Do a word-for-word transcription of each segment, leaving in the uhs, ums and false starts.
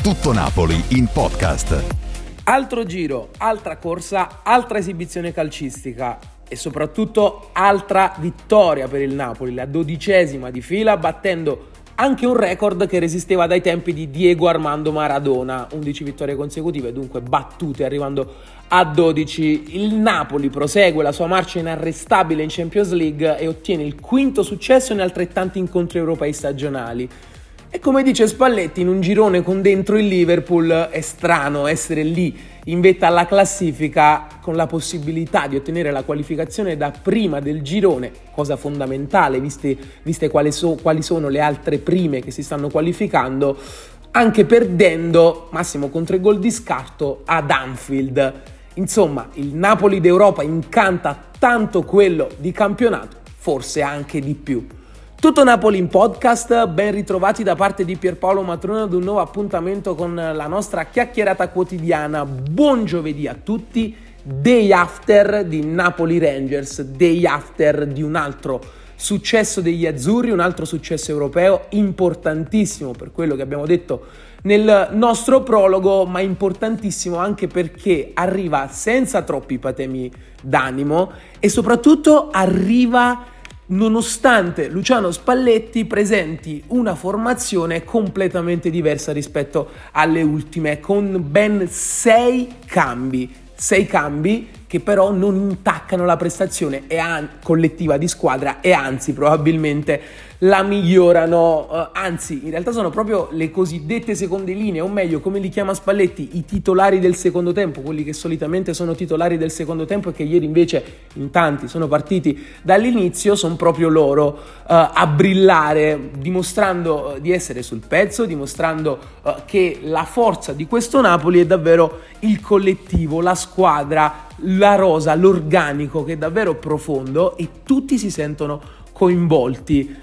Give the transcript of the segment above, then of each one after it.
Tutto Napoli in podcast. Altro giro, altra corsa, altra esibizione calcistica e soprattutto altra vittoria per il Napoli, la dodicesima di fila, battendo anche un record che resisteva dai tempi di Diego Armando Maradona, undici vittorie consecutive, dunque battute arrivando a dodici. Il Napoli prosegue la sua marcia inarrestabile in Champions League e ottiene il quinto successo in altrettanti incontri europei stagionali. E come dice Spalletti, in un girone con dentro il Liverpool è strano essere lì in vetta alla classifica con la possibilità di ottenere la qualificazione da prima del girone, cosa fondamentale viste, viste quali, so, quali sono le altre prime che si stanno qualificando, anche perdendo massimo con tre gol di scarto ad Anfield. Insomma, il Napoli d'Europa incanta tanto quello di campionato, forse anche di più. Tutto Napoli in podcast, ben ritrovati da parte di Pierpaolo Matrone ad un nuovo appuntamento con la nostra chiacchierata quotidiana. Buon giovedì a tutti, day after di Napoli Rangers, day after di un altro successo degli azzurri, un altro successo europeo importantissimo per quello che abbiamo detto nel nostro prologo, ma importantissimo anche perché arriva senza troppi patemi d'animo e soprattutto arriva nonostante Luciano Spalletti presenti una formazione completamente diversa rispetto alle ultime, con ben sei cambi, sei cambi che però non intaccano la prestazione e an- collettiva di squadra e anzi probabilmente la migliorano, uh, anzi in realtà sono proprio le cosiddette seconde linee, o meglio come li chiama Spalletti, i titolari del secondo tempo, quelli che solitamente sono titolari del secondo tempo e che ieri invece in tanti sono partiti dall'inizio, sono proprio loro uh, a brillare, dimostrando uh, di essere sul pezzo, dimostrando uh, che la forza di questo Napoli è davvero il collettivo, la squadra, la rosa, l'organico che è davvero profondo e tutti si sentono coinvolti.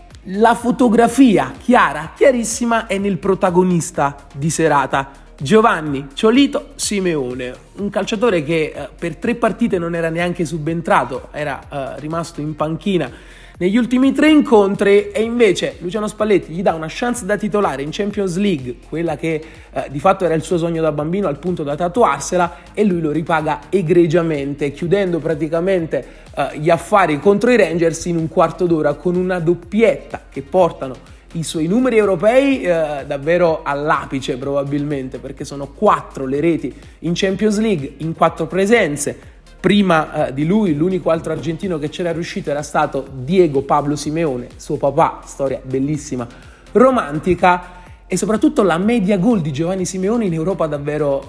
La fotografia chiara, chiarissima è nel protagonista di serata, Giovanni Ciolito Simeone, un calciatore che eh, per tre partite non era neanche subentrato, era eh, rimasto in panchina negli ultimi tre incontri e invece Luciano Spalletti gli dà una chance da titolare in Champions League, quella che eh, di fatto era il suo sogno da bambino al punto da tatuarsela, e lui lo ripaga egregiamente, chiudendo praticamente eh, gli affari contro i Rangers in un quarto d'ora con una doppietta che portano i suoi numeri europei eh, davvero all'apice probabilmente, perché sono quattro le reti in Champions League in quattro presenze. Prima eh, di lui l'unico altro argentino che c'era riuscito era stato Diego Pablo Simeone, suo papà, storia bellissima, romantica, e soprattutto la media gol di Giovanni Simeone in Europa davvero,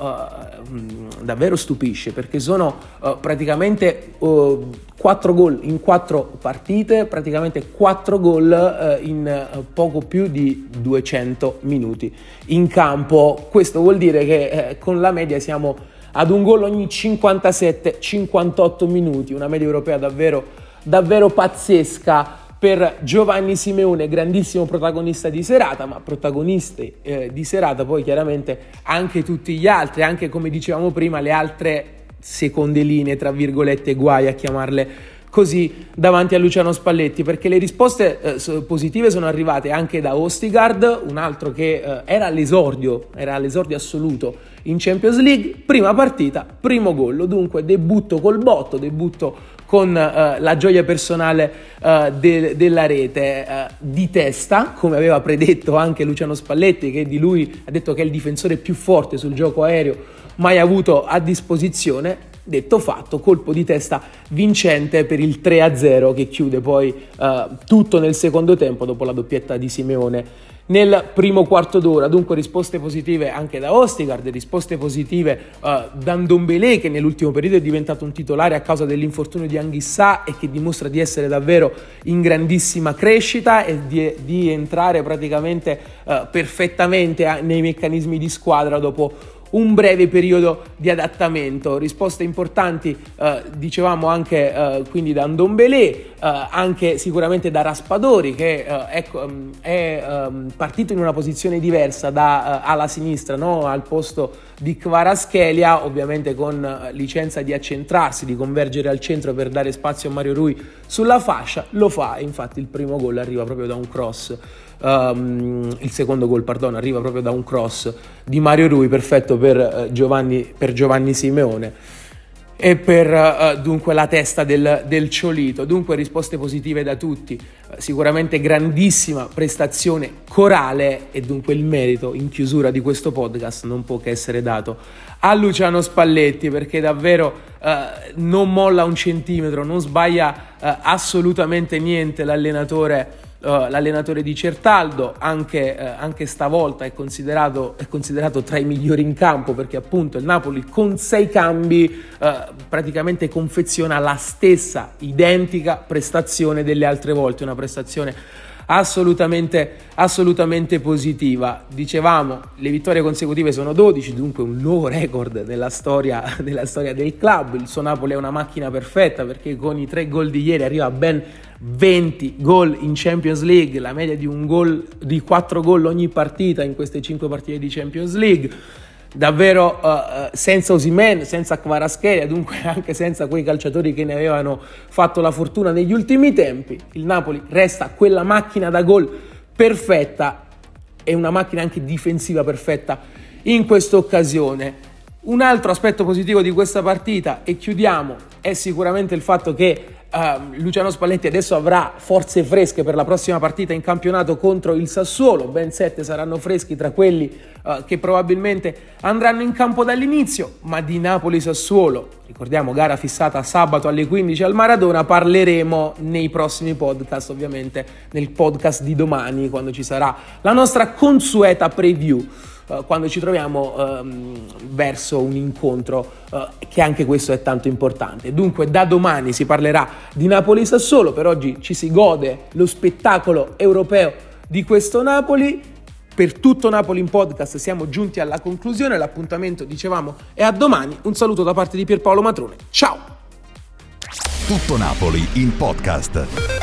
uh, davvero stupisce, perché sono uh, praticamente uh, quattro gol in quattro partite, praticamente quattro gol uh, in uh, poco più di duecento minuti in campo. Questo vuol dire che eh, con la media siamo ad un gol ogni cinquantasette cinquantotto minuti, una media europea davvero, davvero pazzesca per Giovanni Simeone, grandissimo protagonista di serata, ma protagonisti eh, di serata poi chiaramente anche tutti gli altri, anche come dicevamo prima le altre seconde linee, tra virgolette, guai a chiamarle così, davanti a Luciano Spalletti, perché le risposte eh, positive sono arrivate anche da Østigard, un altro che eh, era all'esordio, era all'esordio assoluto in Champions League, prima partita, primo gol, dunque debutto col botto, debutto con eh, la gioia personale eh, de- della rete, eh, di testa, come aveva predetto anche Luciano Spalletti, che di lui ha detto che è il difensore più forte sul gioco aereo mai avuto a disposizione. Detto fatto, colpo di testa vincente per il tre a zero che chiude poi eh, tutto nel secondo tempo dopo la doppietta di Simeone nel primo quarto d'ora. Dunque risposte positive anche da Østigard, risposte positive uh, da Ndombélé, che nell'ultimo periodo è diventato un titolare a causa dell'infortunio di Anguissa e che dimostra di essere davvero in grandissima crescita e di, di entrare praticamente uh, perfettamente a, nei meccanismi di squadra dopo un breve periodo di adattamento. Risposte importanti eh, dicevamo anche eh, quindi da Ndombélé, eh, anche sicuramente da Raspadori, che eh, è, è eh, partito in una posizione diversa da eh, ala sinistra, no? Al posto di Kvaratskhelia, ovviamente con eh, licenza di accentrarsi, di convergere al centro per dare spazio a Mario Rui sulla fascia. Lo fa, e infatti il primo gol arriva proprio da un cross um, il secondo gol, perdono, arriva proprio da un cross di Mario Rui, perfetto per uh, Giovanni, per Giovanni Simeone e per uh, dunque la testa del, del Ciolito. Dunque risposte positive da tutti, uh, sicuramente grandissima prestazione corale, e dunque il merito in chiusura di questo podcast non può che essere dato a Luciano Spalletti, perché davvero uh, non molla un centimetro, non sbaglia uh, assolutamente niente l'allenatore Uh, l'allenatore di Certaldo. Anche, uh, anche stavolta è considerato, è considerato tra i migliori in campo, perché appunto il Napoli con sei cambi uh, praticamente confeziona la stessa identica prestazione delle altre volte, una prestazione assolutamente, assolutamente positiva. Dicevamo, le vittorie consecutive sono dodici, dunque un nuovo record nella storia, nella storia del club. Il suo Napoli è una macchina perfetta, perché con i tre gol di ieri arriva a ben venti gol in Champions League, la media di un gol, di quattro gol ogni partita in queste cinque partite di Champions League. Davvero uh, senza Osimhen, senza Kvaratskhelia, dunque anche senza quei calciatori che ne avevano fatto la fortuna negli ultimi tempi, il Napoli resta quella macchina da gol perfetta e una macchina anche difensiva perfetta in questa occasione. Un altro aspetto positivo di questa partita, e chiudiamo, è sicuramente il fatto che Uh, Luciano Spalletti adesso avrà forze fresche per la prossima partita in campionato contro il Sassuolo. Ben sette saranno freschi tra quelli uh, che probabilmente andranno in campo dall'inizio, ma di Napoli-Sassuolo, ricordiamo gara fissata sabato alle quindici al Maradona, parleremo nei prossimi podcast, ovviamente nel podcast di domani, quando ci sarà la nostra consueta preview, Uh, quando ci troviamo um, verso un incontro uh, che anche questo è tanto importante. Dunque da domani si parlerà di Napoli-Sassuolo, per oggi ci si gode lo spettacolo europeo di questo Napoli. Per tutto Napoli in podcast siamo giunti alla conclusione, l'appuntamento, dicevamo, è a domani. Un saluto da parte di Pierpaolo Matrone, ciao! Tutto Napoli in podcast.